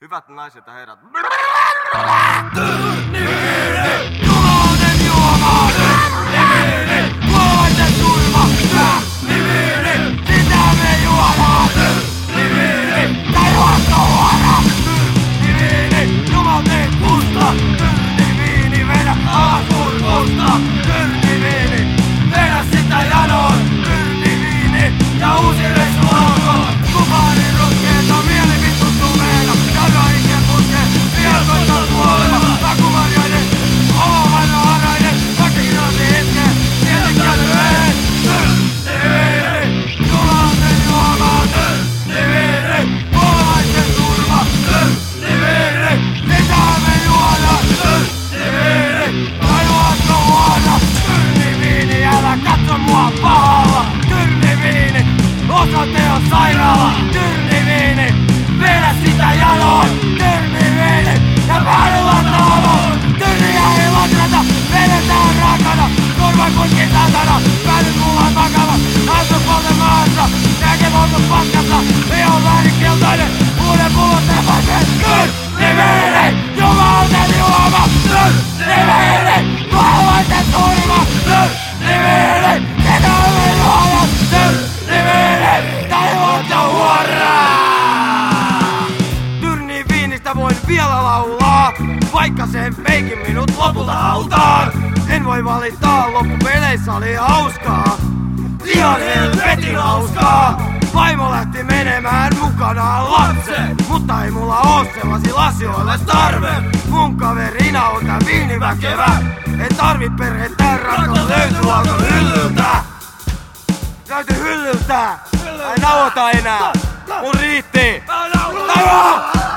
Hyvät naiset ja herrat. Tyrnivyyden, jumauden juoma, tyrnivyyden, kuolevaisen turma, tyrnivyyden, sitä me juodaan, tyrnivyyden, taivaasta huora, tyrnivyyden, jumalten kusta, tyrniviini, vedä aasuun kusta, tyrniviini, vedä sitä janoon, tyrniviini, ja uusi reissu alkoon, kuparin ruskeeta, mieli vittu meillä, ja ikä puskee, vielkoita kuolema, takumarjainen, omavannoharainen, väkirosi iskee, tietenkään lyhyen, tyrniviini, jumalten juoma, tyrniviini, kuolevaisen turma, tyrniviini, mitä me juodaan, tyrniviini, taivaasta huona, tyrniviini, älä katso mua pahalla, tyrniviini, osoite on sairaala, tyrniviini, vedä sitä jaloon, tyrniviini, ja päädyllä taaloon, tyrniä ei lakrata, vedetään rakana, korvan putki satana, päädyt mulla on vakava, autopolten maassa, näkemoltu paskassa, ihan väärinkeltainen, uuden pullot tepaisen, tyrniviini, jumalten juoma, tyrniviini, kuolevaisen turma, tyrniviini, ketä me juodaan, tyrniviini, taivaasta huoraa! Tyrniviinistä voin vielä laulaa, vaikka sen feikin minut lopulta hautaan. En voi valittaa, loppupeleissä oli hauskaa, ihan helvetin hauskaa. Vaimo lähti menemään mukanaan lapseen, mutta ei mulla oo sellasi asioille tarve. Mun kaverina on tää viiniväkevä, en tarvi perhettä, rakkaus löytyy alko hyllyltä. Löytyy hyllyltä, ei nauhoita enää, mun riitti.